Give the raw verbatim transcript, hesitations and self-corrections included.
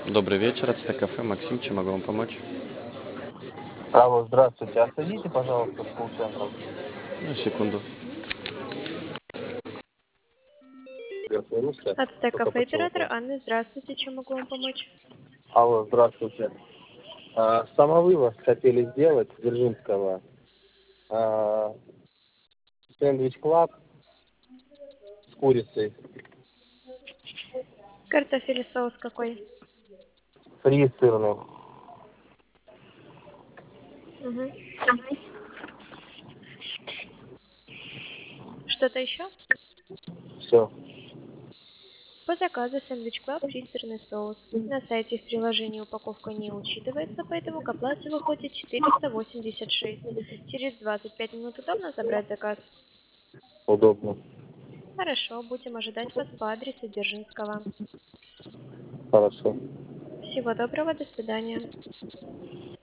Добрый вечер, от Стек-кафе. Максим, чем могу вам помочь? Алло, здравствуйте. Отсоедините, пожалуйста, в колл-центр. Ну, секунду. Русская, От только Стек-кафе оператора почему-то. Анны, здравствуйте, чем могу вам помочь? Алло, здравствуйте. А, самовывоз хотели сделать с Дзержинского. А, сэндвич клаб с курицей. Картофель и соус какой? Фри сырный. Угу. Что-то еще? Все. По заказу сэндвич клаб фристерный соус. На сайте в приложении упаковка не учитывается, поэтому к оплате выходит четыреста восемьдесят шесть. Через двадцать пять минут удобно забрать заказ? Удобно. Хорошо, будем ожидать вас по адресу Дзержинского. Хорошо. Всего доброго, до свидания.